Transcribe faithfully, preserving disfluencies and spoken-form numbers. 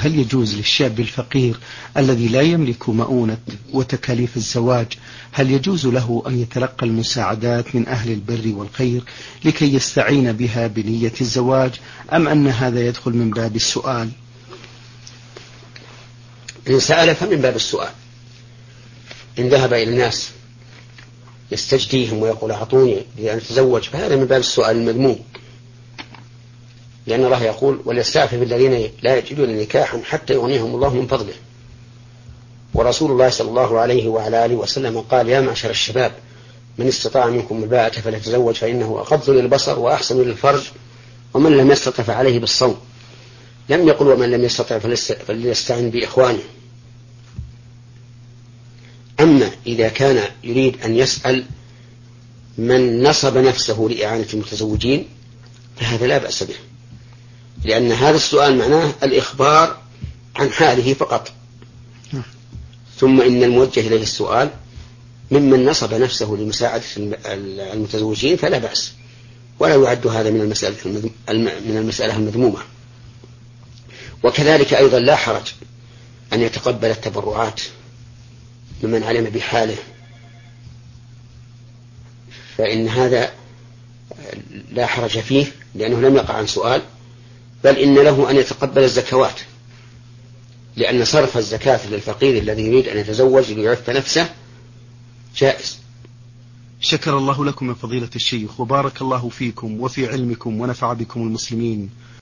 هل يجوز للشاب الفقير الذي لا يملك مؤونة وتكاليف الزواج، هل يجوز له أن يتلقى المساعدات من أهل البر والخير لكي يستعين بها بنية الزواج، أم أن هذا يدخل من باب السؤال؟ إن سأل فمن باب السؤال. إن ذهب إلى الناس يستجديهم ويقول أعطوني لأن أتزوج فهذا من باب السؤال المذموم، لأن الله يقول وليستعفف الذين لا يجدون نكاحا حتى يغنيهم الله من فضله. ورسول الله صلى الله عليه وعلى آله وسلم قال يا معشر الشباب من استطاع منكم الباءة فليتزوج فإنه أغض للبصر وأحسن للفرج ومن لم يستطع فعليه بالصوم. لم يقل ومن لم يستطع فليستعن بإخوانه. أما إذا كان يريد أن يسأل من نصب نفسه لإعانة المتزوجين فهذا لا بأس به، لأن هذا السؤال معناه الإخبار عن حاله فقط. ثم إن الموجه إليه السؤال ممن نصب نفسه لمساعدة المتزوجين فلا بأس، ولا يعد هذا من المسألة من المسألة المذمومة. وكذلك أيضا لا حرج أن يتقبل التبرعات ممن علم بحاله، فإن هذا لا حرج فيه لأنه لم يقع عن سؤال، بل إن له أن يتقبل الزكوات، لأن صرف الزكاة للفقير الذي يريد أن يتزوج ليعف نفسه جائز. شكر الله لكم يا فضيلة الشيخ، وبارك الله فيكم وفي علمكم ونفع بكم المسلمين.